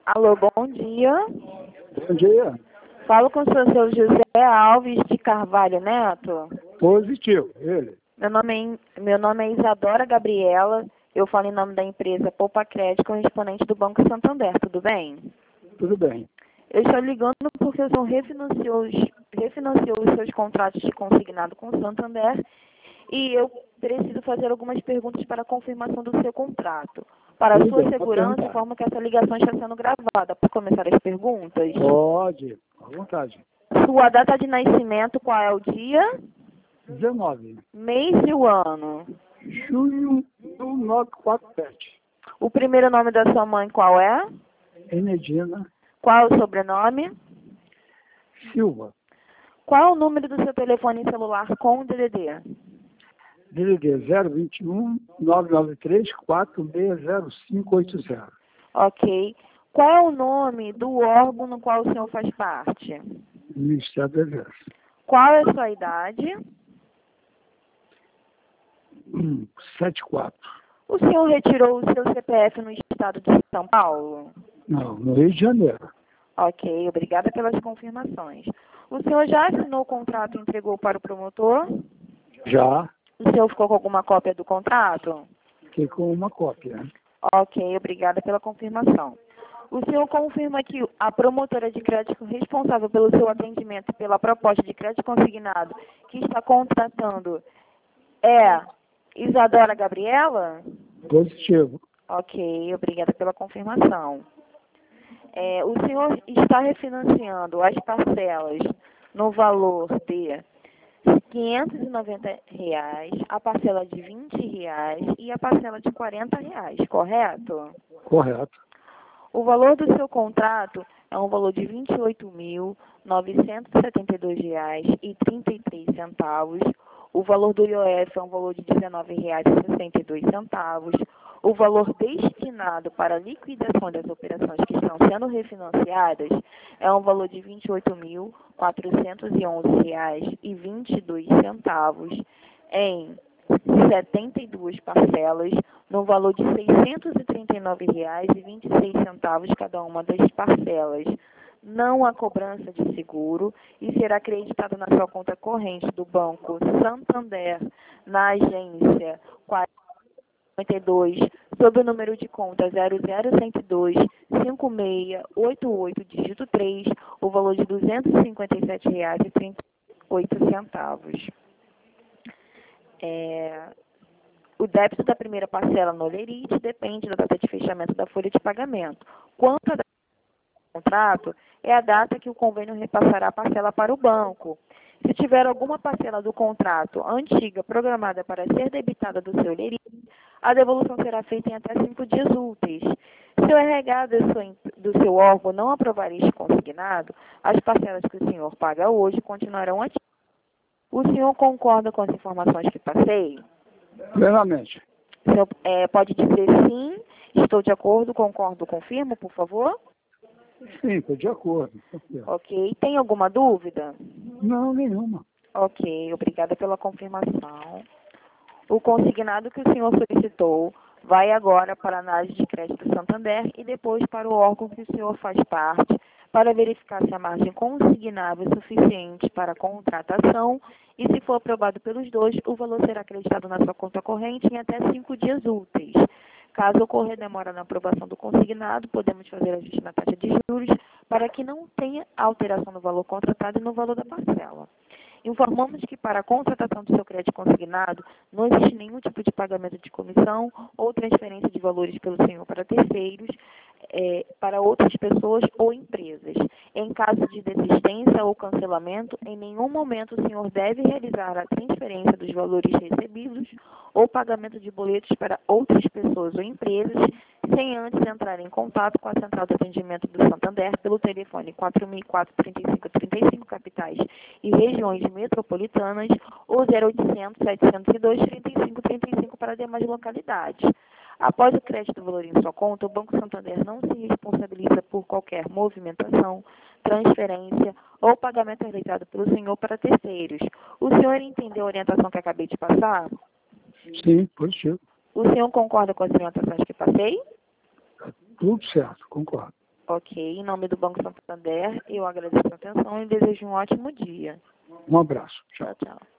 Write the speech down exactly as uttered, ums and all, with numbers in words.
Alô, bom dia. Bom dia. Falo com o senhor seu José Alves de Carvalho Neto. Positivo, ele. Meu nome é, meu nome é Isadora Gabriela. Eu falo em nome da empresa Poupa Crédito, correspondente do Banco Santander. Tudo bem? Tudo bem. Eu estou ligando porque o senhor refinanciou, os- refinanciou os seus contratos de consignado com o Santander e eu preciso fazer algumas perguntas para a confirmação do seu contrato. Para a Tudo sua bem, pode segurança, perguntar. informo que essa ligação está sendo gravada. Para começar as perguntas, Pode, à vontade. sua data de nascimento, qual é o dia, dezenove. mês e o ano? Junho mil novecentos e quarenta e sete. O primeiro nome da sua mãe, qual é? Enedina Qual é o sobrenome? Silva. Qual é o número do seu telefone celular com o D D D? D D D zero vinte e um, nove nove três, quatro seis zero cinco oito zero. Ok. Qual é o nome do órgão no qual o senhor faz parte? Ministério da Defesa. Qual é a sua idade? Hum, setenta e quatro. O senhor retirou o seu C P F no estado de São Paulo? Não, no Rio de Janeiro. Ok, obrigada pelas confirmações. O senhor já assinou o contrato e entregou para o promotor? Já O senhor ficou com alguma cópia do contrato? fiquei com uma cópia. Né? Ok, obrigada pela confirmação. O senhor confirma que a promotora de crédito responsável pelo seu atendimento e pela proposta de crédito consignado que está contratando é Isadora Gabriela? Positivo. Ok, obrigada pela confirmação. É, o senhor está refinanciando as parcelas no valor de quinhentos e noventa reais, a parcela de vinte reais e a parcela de quarenta reais, correto? Correto. O valor do seu contrato é um valor de vinte e oito mil novecentos e setenta e dois reais e trinta e três centavos. O valor do I O F é um valor de dezenove reais e sessenta e dois centavos. O valor destinado para a liquidação das operações que estão sendo refinanciadas é um valor de vinte e oito mil quatrocentos e onze reais e vinte e dois centavos em setenta e duas parcelas, no valor de seiscentos e trinta e nove reais e vinte e seis centavos cada uma das parcelas. Não há cobrança de seguro e será acreditado na sua conta corrente do Banco Santander, na agência quarenta e dois, sob o número de conta zero zero cento e dois, cinco seis oito oito, dígito três, o valor de duzentos e cinquenta e sete reais e trinta e oito centavos. É, o débito da primeira parcela no Olerite depende da data de fechamento da folha de pagamento. Quanto à data do contrato, é a data que o convênio repassará a parcela para o banco. Se tiver alguma parcela do contrato antiga programada para ser debitada do seu Olerite, a devolução será feita em até cinco dias úteis. Se o R H do seu, do seu órgão não aprovar este consignado, as parcelas que o senhor paga hoje continuarão ativas. O senhor concorda com as informações que passei? Plenamente. O senhor é, pode dizer sim, estou de acordo, concordo, confirmo, por favor? Sim, estou de acordo. Ok. Tem alguma dúvida? Não, nenhuma. Ok, obrigada pela confirmação. O consignado que o senhor solicitou vai agora para a análise de crédito Santander e depois para o órgão que o senhor faz parte, para verificar se a margem consignável é suficiente para a contratação e, se for aprovado pelos dois, o valor será acreditado na sua conta corrente em até cinco dias úteis. Caso ocorra demora na aprovação do consignado, podemos fazer ajuste na taxa de juros para que não tenha alteração no valor contratado e no valor da parcela. Informamos que para a contratação do seu crédito consignado não existe nenhum tipo de pagamento de comissão ou transferência de valores pelo senhor para terceiros, é, para outras pessoas ou empresas. Em caso de desistência ou cancelamento, em nenhum momento o senhor deve realizar a transferência dos valores recebidos ou pagamento de boletos para outras pessoas ou empresas, sem antes entrar em contato com a Central de Atendimento do Santander pelo telefone quatro mil e quatro, trinta e cinco, trinta e cinco capitais e regiões metropolitanas ou zero oitocentos, setecentos e dois, trinta e cinco, trinta e cinco para demais localidades. Após o crédito do valor em sua conta, o Banco Santander não se responsabiliza por qualquer movimentação, transferência ou pagamento realizado pelo senhor para terceiros. O senhor entendeu a orientação que acabei de passar? Sim, positivo. O senhor concorda com as orientações que passei? Tudo certo, concordo. Ok, em nome do Banco Santander, eu agradeço a atenção e desejo um ótimo dia. Um abraço. Tchau. Tchau, tchau.